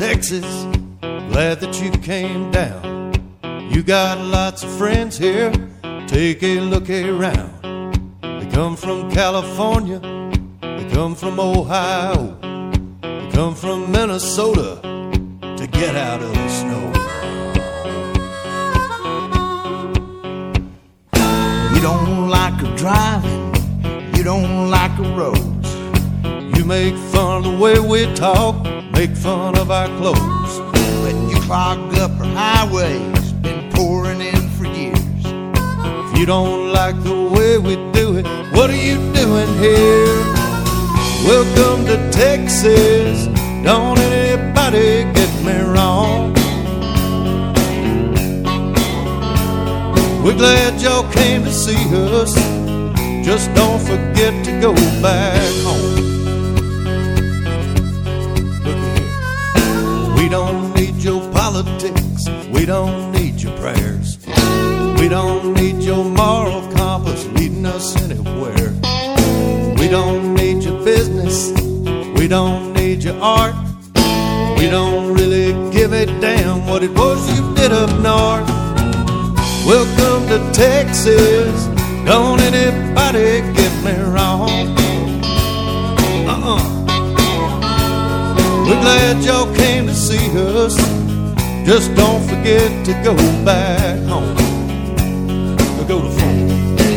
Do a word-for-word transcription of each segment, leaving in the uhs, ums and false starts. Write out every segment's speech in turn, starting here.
Texas. Glad that you came down. You got lots of friends here. Take a look around. They come from California. They come from Ohio. They come from Minnesota to get out of the snow. You don't like her driving, you don't like her roads. You make fun of the way we talk, make fun of our clothes. But you clog up her highways, been pouring in for years. If you don't like the way we do it, what are you doing here? Welcome to Texas, don't anybody get me wrong. We're glad y'all came to see us. Just don't forget to go back home. Look here. We don't need your politics. We don't need your prayers. We don't need your moral compass leading us anywhere. We don't need your business. We don't need your art. We don't really give a damn what it was you did up north. Welcome to Texas, don't anybody get me wrong. Uh-uh. We're glad y'all came to see us. Just don't forget to go back home. We'll go to phone.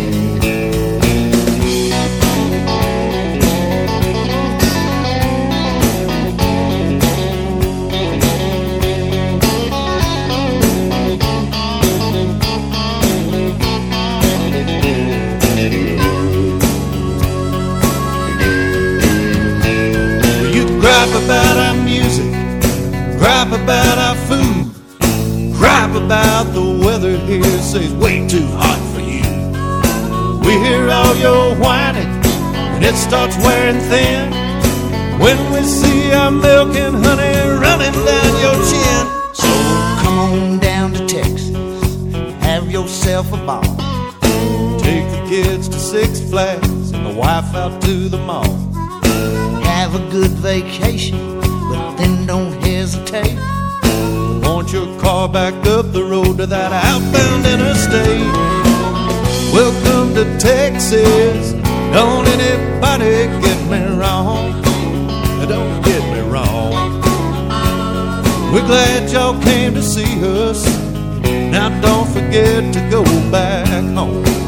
Gripe about our music, gripe about our food, gripe about the weather here, say it's way too hot for you. We hear all your whining, and it starts wearing thin when we see our milk and honey running down your chin. So come on down to Texas, have yourself a ball. Take the kids to Six Flags and the wife out to the mall. Have a good vacation, but then don't hesitate. Want your car back up the road to that outbound interstate. Welcome to Texas, don't anybody get me wrong. Don't get me wrong. We're glad y'all came to see us. Now don't forget to go back home.